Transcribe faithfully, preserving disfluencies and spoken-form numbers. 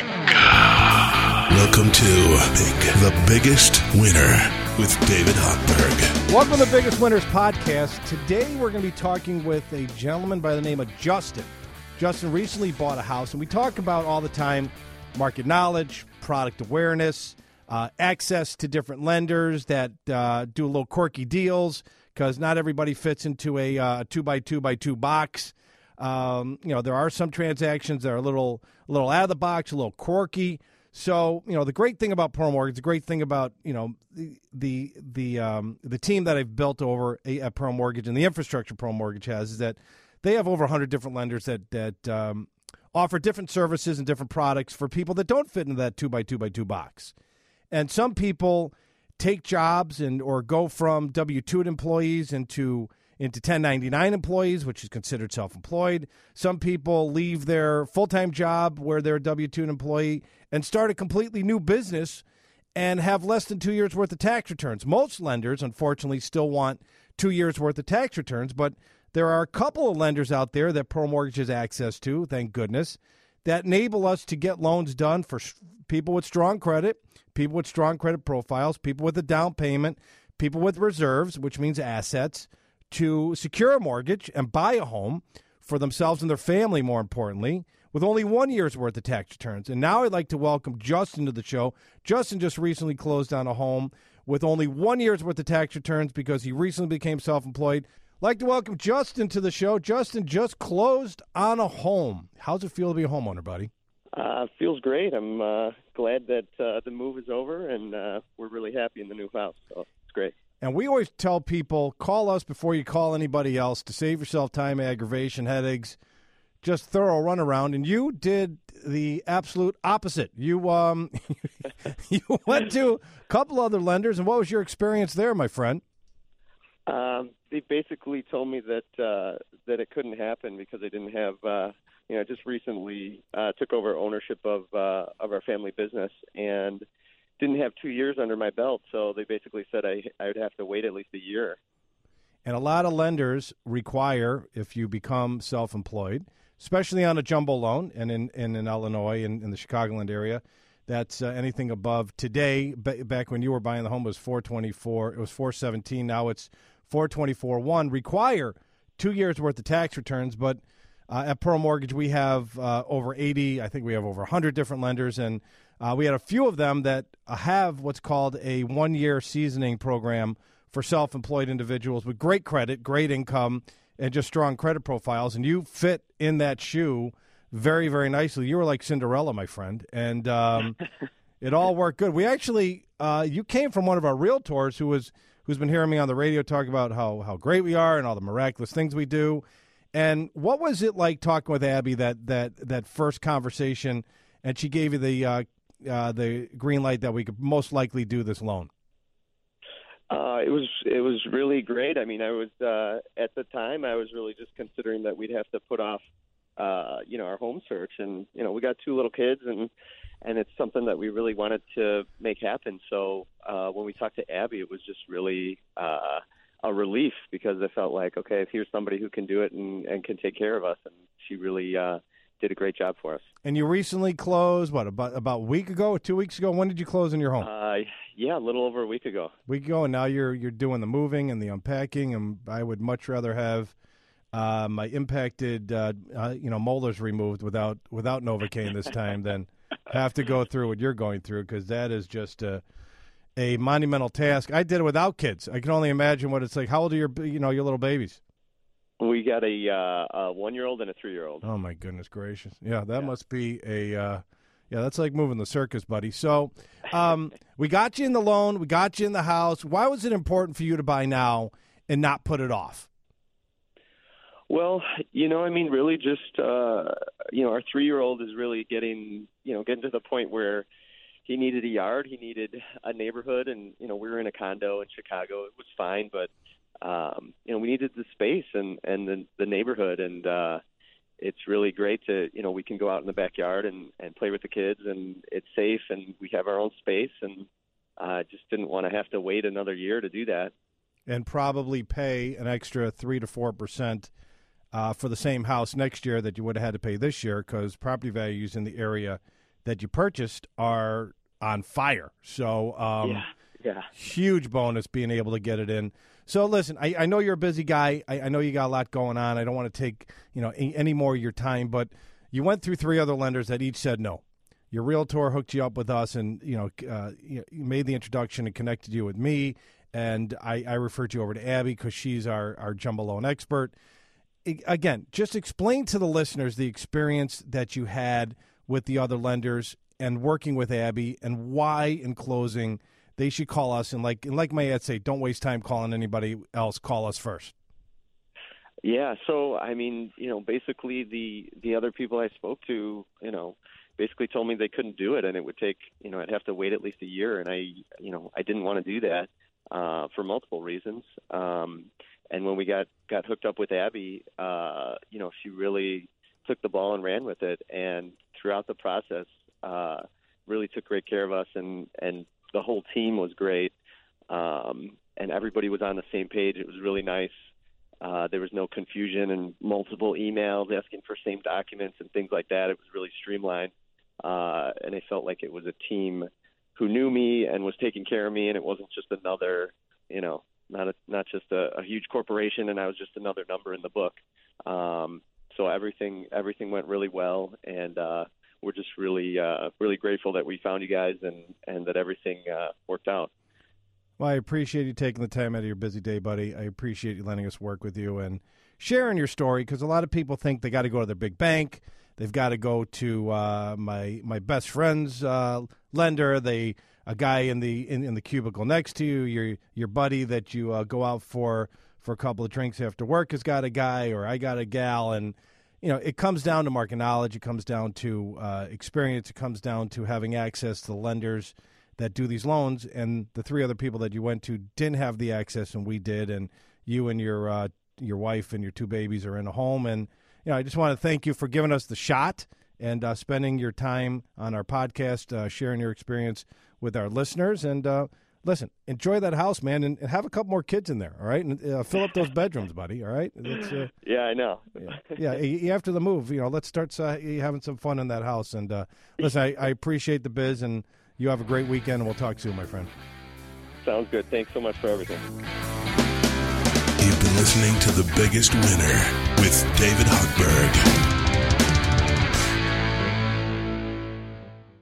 Welcome to Pick the Biggest Winner with David Hochberg. Welcome to the Biggest Winners podcast. Today we're going to be talking with a gentleman by the name of Justin. Justin recently bought a house, and we talk about all the time market knowledge, product awareness, uh, access to different lenders that uh, do a little quirky deals because not everybody fits into a uh, two by two by two box. Um, you know, there are some transactions that are a little, a little out of the box, a little quirky. So, you know, the great thing about Pearl Mortgage, the great thing about, you know, the the the, um, the team that I've built over at Pearl Mortgage and the infrastructure Pearl Mortgage has is that they have over one hundred different lenders that that um, offer different services and different products for people that don't fit into that two by two by two box. And some people take jobs and or go from W two employees into into ten ninety-nine employees, which is considered self-employed. Some people leave their full-time job where they're a W two employee and start a completely new business and have less than two years' worth of tax returns. Most lenders, unfortunately, still want two years' worth of tax returns, but there are a couple of lenders out there that Pearl Mortgage has access to, thank goodness, that enable us to get loans done for people with strong credit, people with strong credit profiles, people with a down payment, people with reserves, which means assets, to secure a mortgage and buy a home for themselves and their family, more importantly, with only one year's worth of tax returns. And now I'd like to welcome Justin to the show. Justin just recently closed on a home with only one year's worth of tax returns because he recently became self-employed. I'd like to welcome Justin to the show. Justin just closed on a home. How's it feel to be a homeowner, buddy? Uh, feels great. I'm uh, glad that uh, the move is over, and uh, we're really happy in the new house. So it's great. And we always tell people, call us before you call anybody else to save yourself time, aggravation, headaches, just thorough runaround. And you did the absolute opposite. You um, you went to a couple other lenders, and what was your experience there, my friend? Um, they basically told me that uh, that it couldn't happen because they didn't have, uh, you know, just recently uh, took over ownership of uh, of our family business and didn't have two years under my belt. So they basically said I I would have to wait at least a year. And a lot of lenders require, if you become self-employed, especially on a jumbo loan, and in, in, in Illinois and in, in the Chicagoland area, that's uh, anything above today. B- back when you were buying the home, it was four twenty-four. It was four seventeen. Now it's four twenty-four one. Require two years worth of tax returns. But uh, at Pearl Mortgage, we have uh, over eighty. I think we have over one hundred different lenders, and uh, we had a few of them that have what's called a one-year seasoning program for self-employed individuals with great credit, great income, and just strong credit profiles. And you fit in that shoe very, very nicely. You were like Cinderella, my friend, and um, it all worked good. We actually, uh, you came from one of our realtors who was who's been hearing me on the radio talk about how how great we are and all the miraculous things we do. And what was it like talking with Abby that that that first conversation, and she gave you the uh, uh, the green light that we could most likely do this loan? Uh, it was it was really great. I mean, I was uh, at the time I was really just considering that we'd have to put off, uh, you know, our home search, and you know, we got two little kids, and and it's something that we really wanted to make happen. So uh, when we talked to Abby, it was just really uh, a relief because I felt like, okay, here's somebody who can do it and, and can take care of us, and she really uh, did a great job for us. And you recently closed, what, about about a week ago or two weeks ago? When did you close in your home? Uh, yeah, a little over a week ago. Week ago, and now you're you're doing the moving and the unpacking, and I would much rather have uh, my impacted, uh, uh, you know, molars removed without without Novocaine this time than have to go through what you're going through, because that is just a, a monumental task. I did it without kids. I can only imagine what it's like. How old are your, you know, your little babies? We got a, uh, a one-year-old and a three-year-old. Oh, my goodness gracious. Yeah, that yeah. must be a uh, – yeah, that's like moving the circus, buddy. So um, we got you in the loan. We got you in the house. Why was it important for you to buy now and not put it off? Well, you know, I mean, really just, uh, you know, our three-year-old is really getting, you know, getting to the point where he needed a yard. He needed a neighborhood. And, you know, we were in a condo in Chicago. It was fine, but Um, you know, we needed the space and, and the, the neighborhood, and uh, it's really great to, you know, we can go out in the backyard and, and play with the kids, and it's safe, and we have our own space, and I uh, just didn't want to have to wait another year to do that. And probably pay an extra three to four percent uh, for the same house next year that you would have had to pay this year, because property values in the area that you purchased are on fire. So um, yeah, yeah, huge bonus being able to get it in. So listen, I, I know you're a busy guy. I, I know you got a lot going on. I don't want to take you know any, any more of your time, but you went through three other lenders that each said no. Your realtor hooked you up with us, and you know uh, you made the introduction and connected you with me. And I, I referred you over to Abby because she's our our jumbo loan expert. I, again, just explain to the listeners the experience that you had with the other lenders and working with Abby, and why, in closing, they should call us. And like and like my ad say, don't waste time calling anybody else. Call us first. Yeah. So I mean, you know, basically the the other people I spoke to, you know, basically told me they couldn't do it, and it would take, you know, I'd have to wait at least a year, and I, you know, I didn't want to do that uh, for multiple reasons. Um, and when we got got hooked up with Abby, uh, you know, she really took the ball and ran with it, and throughout the process, uh, really took great care of us, and and the whole team was great, um, and everybody was on the same page. It was really nice. Uh, there was no confusion and multiple emails asking for same documents and things like that. It was really streamlined, uh, and I felt like it was a team who knew me and was taking care of me, and it wasn't just another, you know, not a, not just a, a huge corporation, and I was just another number in the book. Um, so everything everything went really well, and uh, we're just really uh, really grateful that we found you guys, and, and that everything uh, worked out. Well, I appreciate you taking the time out of your busy day, buddy. I appreciate you letting us work with you and sharing your story, because a lot of people think they got to go to their big bank. They've got to go to uh, my my best friend's uh, lender. They a guy in the in, in the cubicle next to you, your your buddy that you uh, go out for for a couple of drinks after work has got a guy, or I got a gal, and you know it comes down to market knowledge. It comes down to uh, experience. It comes down to having access to the lenders that do these loans, and the three other people that you went to didn't have the access, and we did, and you and your uh, your wife and your two babies are in a home. And you know, I just want to thank you for giving us the shot and uh, spending your time on our podcast, uh, sharing your experience with our listeners. And uh, listen, enjoy that house, man, and, and have a couple more kids in there, all right? And uh, fill up those bedrooms, buddy, all right? Uh, yeah, I know. yeah, yeah, after the move, you know, let's start uh, having some fun in that house. And uh, listen, I, I appreciate the biz, and you have a great weekend, and we'll talk soon, my friend. Sounds good. Thanks so much for everything. You've been listening to The Biggest Winner with David Hochberg.